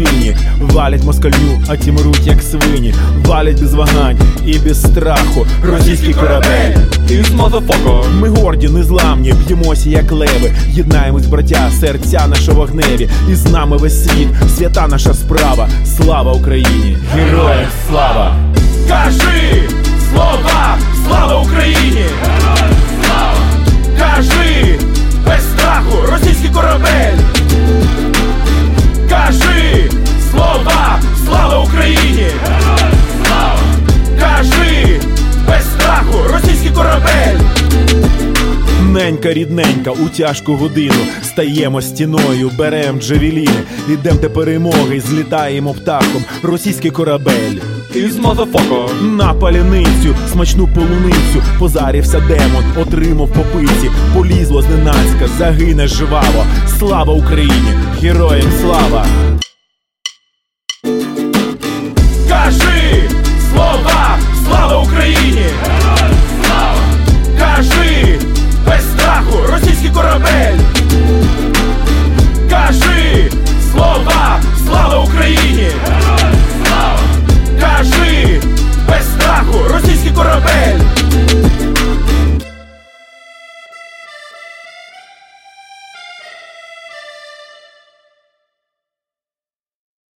нині. Валять москалю, а ті мруть як свині. Валять без вагань і без страху російський корабель. Ми горді, незламні, б'ємося як леви. Єднаємось, браття, серця наші вогневі. І з нами весь світ, свята наша справа. Слава Україні, героям слава! Кажи слова, слава Україні! Слава! Кажи без страху російський корабель! Кажи слова, слава Україні! Слава! Кажи без страху російський корабель! Ненька, рідненька, у тяжку годину стаємо стіною, берем джавеліни, ідем до перемоги, злітаємо птахом російський корабель. На паляницю, смачну полуницю, позарівся демон, отримав по пиці, полізло зненацька, загине жваво. Слава Україні, героям слава!